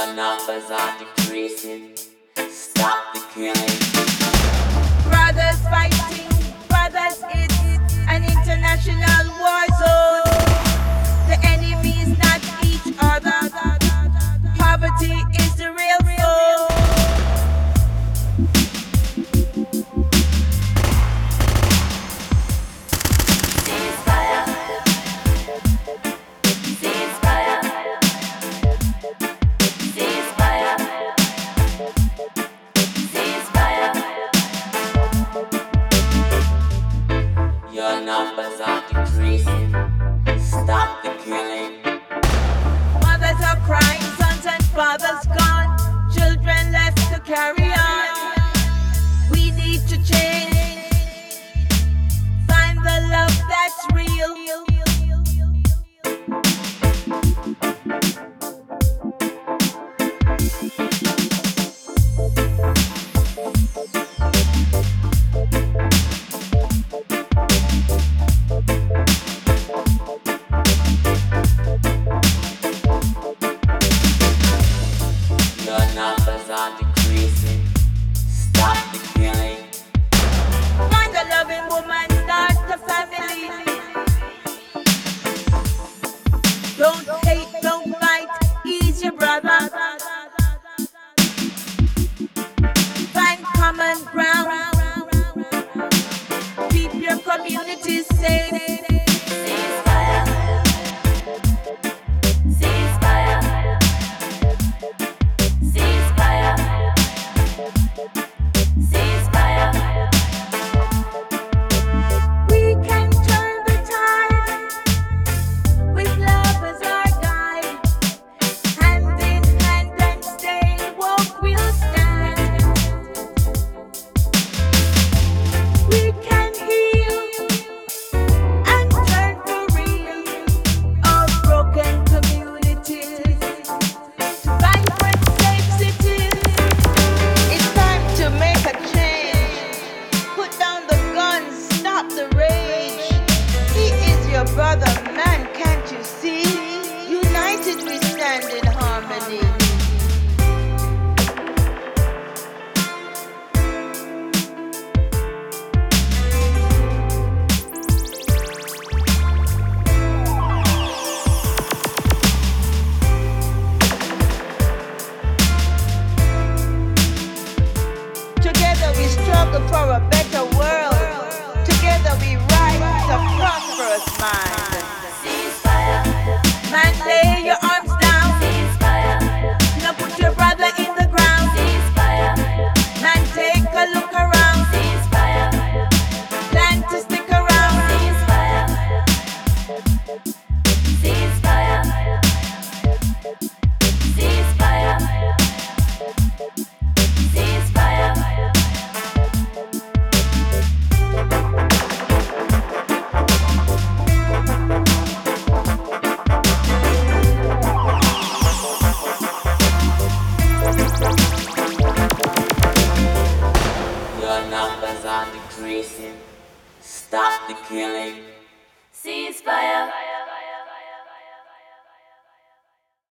Your numbers are decreasing. Stop the killing. Brothers fighting, brothers, it's an international war zone. The enemy is not each other. Poverty is the real foe. Your numbers are decreasing. Stop the killing. Mothers are crying, sons and fathers gone, children left to carry on. We need to change, find the love that's real. Your numbers are decreasing. Stop the killing. Find a loving woman, start a family. Don't hate, don't fight, he's your brother. Find common ground, keep your community safe. We can turn the tide with love as our guide. Hand in hand and stay woke, we'll stand. We can heal and turn for real our broken communities to vibrant, safe cities. It's time to make a change. Put down the guns, stop the rage. He is your brother, man, can't you see? United we stand in harmony. Together we struggle for a better world. Together we rise a prosperous mind. Man, lay your arms down. Now put your brother in the ground. Man, take a look around. Plan to stick around. Your numbers are decreasing. Stop the killing. Ceasefire.